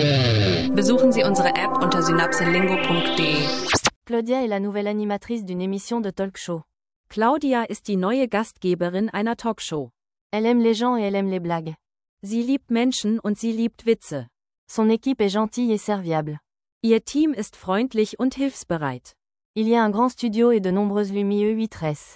Besuchen Sie unsere App unter synapselingo.de. Claudia est la nouvelle animatrice d'une émission de talk show. Claudia ist die neue Gastgeberin einer Talkshow. Elle aime les gens et elle aime les blagues. Sie liebt Menschen und sie liebt Witze. Son équipe est gentille et serviable. Ihr Team ist freundlich und hilfsbereit. Il y a un grand studio et de nombreuses lumières huîtresses.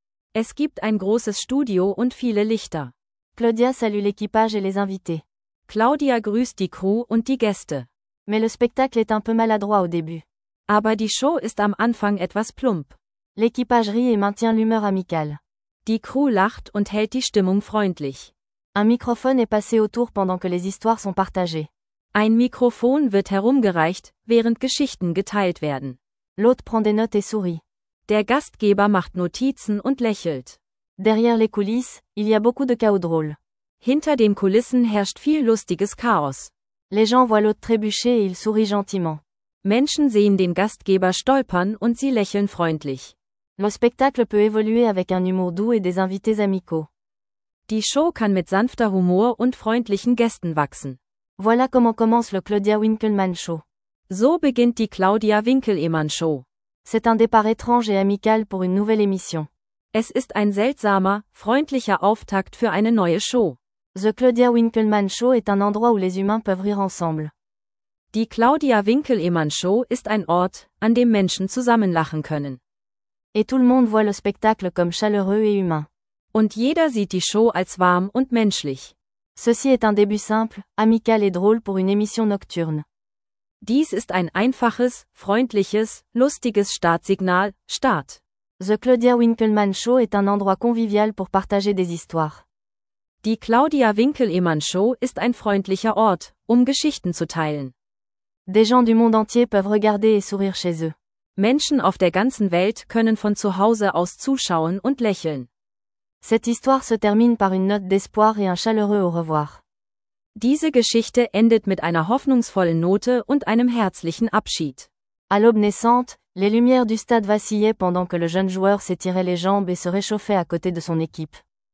Es gibt ein großes Studio und viele Lichter. Claudia salue l'équipage et les invités. Claudia grüßt die Crew und die Gäste. Mais le spectacle est un peu maladroit au début. Aber die Show ist am Anfang etwas plump. L'équipage rit et maintient l'humeur amicale. Die Crew lacht und hält die Stimmung freundlich. Un microphone est passé autour pendant que les histoires sont partagées. Ein Mikrofon wird herumgereicht, während Geschichten geteilt werden. L'hôte prend des notes et sourit. Der Gastgeber macht Notizen und lächelt. Derrière les coulisses, il y a beaucoup de chaos drôles. Hinter den Kulissen herrscht viel lustiges Chaos. Les gens voient l'hôte trébucher et il sourit gentiment. Menschen sehen den Gastgeber stolpern und sie lächeln freundlich. Le spectacle peut évoluer avec un humour doux et des invités amicaux. Die Show kann mit sanfter Humor und freundlichen Gästen wachsen. Voilà comment commence le Claudia Winkelmann Show. So beginnt die Claudia Winkelmann Show. C'est un départ étrange et amical pour une nouvelle émission. Es ist ein seltsamer, freundlicher Auftakt für eine neue Show. The Claudia Winkelmann Show est un endroit où les humains peuvent rire ensemble. Die Claudia Winkelmann Show ist ein Ort, an dem Menschen zusammenlachen können. Et tout le monde voit le spectacle comme chaleureux et humain. Und jeder sieht die Show als warm und menschlich. Ceci est un début simple, amical et drôle pour une émission nocturne. Dies ist ein einfaches, freundliches, lustiges Startsignal, Start. The Claudia Winkelmann Show est un endroit convivial pour partager des histoires. Die Claudia Winkelmann Show ist ein freundlicher Ort, um Geschichten zu teilen. Des gens du monde entier peuvent regarder et sourire chez eux. Menschen auf der ganzen Welt können von zu Hause aus zuschauen und lächeln. Cette histoire se termine par une note d'espoir et un chaleureux au revoir. Diese Geschichte endet mit einer hoffnungsvollen Note und einem herzlichen Abschied. À l'aube naissante, les lumières du stade vacillaient pendant que le jeune joueur s'étirait les jambes et se réchauffait à côté de son équipe.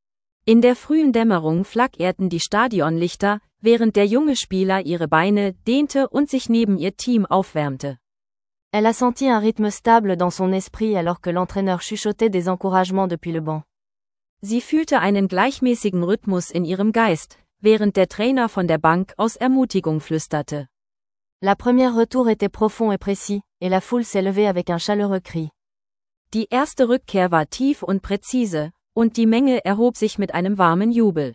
In der frühen Dämmerung flackerten die Stadionlichter, während der junge Spieler ihre Beine dehnte und sich neben ihr Team aufwärmte. Elle a senti un rythme stable dans son esprit alors que l'entraîneur chuchotait des encouragements depuis le banc. Sie fühlte einen gleichmäßigen Rhythmus in ihrem Geist, während der Trainer von der Bank aus Ermutigung flüsterte. La première retour était profond et précis, et la foule s'est levée avec un chaleureux cri. Die erste Rückkehr war tief und präzise, und die Menge erhob sich mit einem warmen Jubel.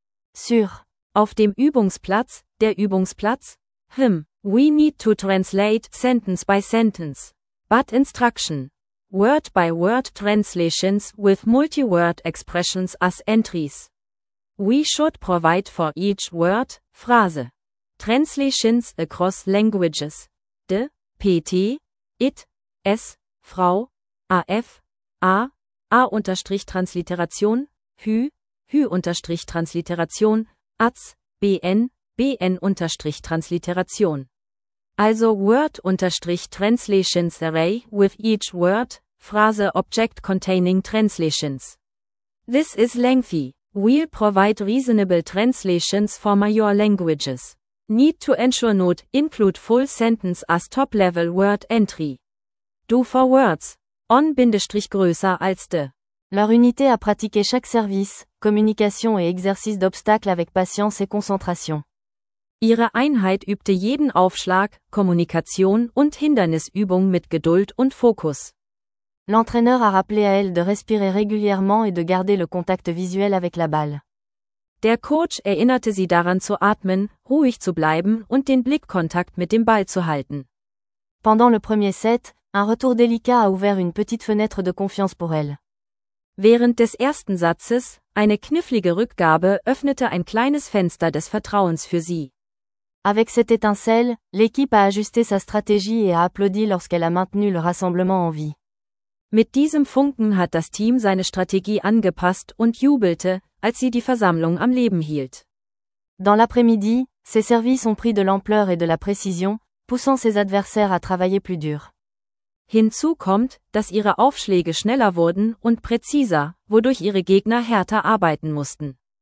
Auf dem Übungsplatz, der Übungsplatz? We need to translate sentence by sentence. But instruction. Word by word translations with multi-word expressions as entries. We should provide for each word, Phrase. Translations across languages. De, pt, it, es, Frau, af, A-Transliteration, Transliteration, az, Transliteration. Also Word-Translations array with each word, Phrase object containing translations. This is lengthy. We'll provide reasonable translations for major languages. Need to ensure not include full sentence as top-level word entry. Do for words. On-größer als de. Leur unité a pratiqué chaque service, communication et exercice d'obstacle avec patience et concentration. Ihre Einheit übte jeden Aufschlag, Kommunikation und Hindernisübung mit Geduld und Fokus. L'entraîneur a rappelé à elle de respirer régulièrement et de garder le contact visuel avec la balle. Der Coach erinnerte sie daran zu atmen, ruhig zu bleiben und den Blickkontakt mit dem Ball zu halten. Pendant le premier set, un retour délicat a ouvert une petite fenêtre de confiance pour elle. Während des ersten Satzes, eine knifflige Rückgabe öffnete ein kleines Fenster des Vertrauens für sie. Avec cette étincelle, l'équipe a ajusté sa stratégie et a applaudi lorsqu'elle a maintenu le rassemblement en vie. Mit diesem Funken hat das Team seine Strategie angepasst und jubelte, als sie die Versammlung am Leben hielt. Dans l'après-midi, ses services ont pris de l'ampleur et de la précision, poussant ses adversaires à travailler plus dur. Hinzu kommt, dass ihre Aufschläge schneller wurden und präziser, wodurch ihre Gegner härter arbeiten mussten.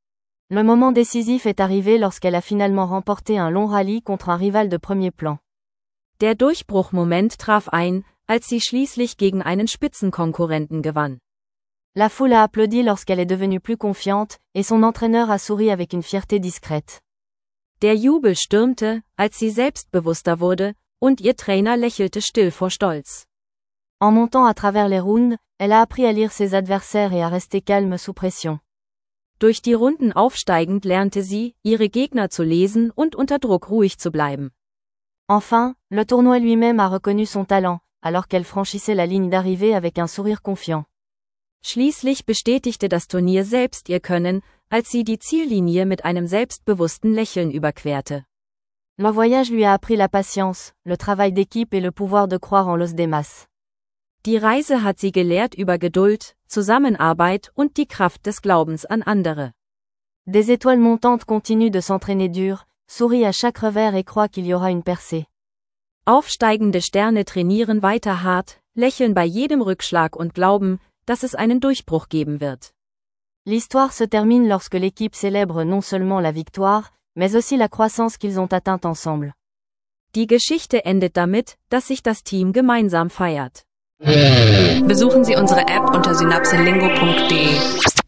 Le moment décisif est arrivé lorsqu'elle a finalement remporté un long rallye contre un rival de premier plan. Der Durchbruchmoment traf ein, als sie schließlich gegen einen Spitzenkonkurrenten gewann. La foule a applaudi lorsqu'elle est devenue plus confiante, et son entraîneur a souri avec une fierté discrète. Der Jubel stürmte, als sie selbstbewusster wurde, und ihr Trainer lächelte still vor Stolz. En montant à travers les rounds, elle a appris à lire ses adversaires et à rester calme sous pression. Durch die Runden aufsteigend lernte sie, ihre Gegner zu lesen und unter Druck ruhig zu bleiben. Enfin, le tournoi lui-même a reconnu son talent, alors qu'elle franchissait la ligne d'arrivée avec un sourire confiant. Schließlich bestätigte das Turnier selbst ihr Können, als sie die Ziellinie mit einem selbstbewussten Lächeln überquerte. Le voyage lui a appris la patience, le travail d'équipe et le pouvoir de croire en los demás. Die Reise hat sie gelehrt über Geduld, Zusammenarbeit und die Kraft des Glaubens an andere. Des étoiles montantes continuent de s'entraîner dur, sourit à chaque revers et croit qu'il y aura une percée. Aufsteigende Sterne trainieren weiter hart, lächeln bei jedem Rückschlag und glauben, dass es einen Durchbruch geben wird. L'histoire se termine lorsque l'équipe célèbre non seulement la victoire, mais aussi la croissance qu'ils ont atteinte ensemble. Die Geschichte endet damit, dass sich das Team gemeinsam feiert. Besuchen Sie unsere App unter synapselingo.de.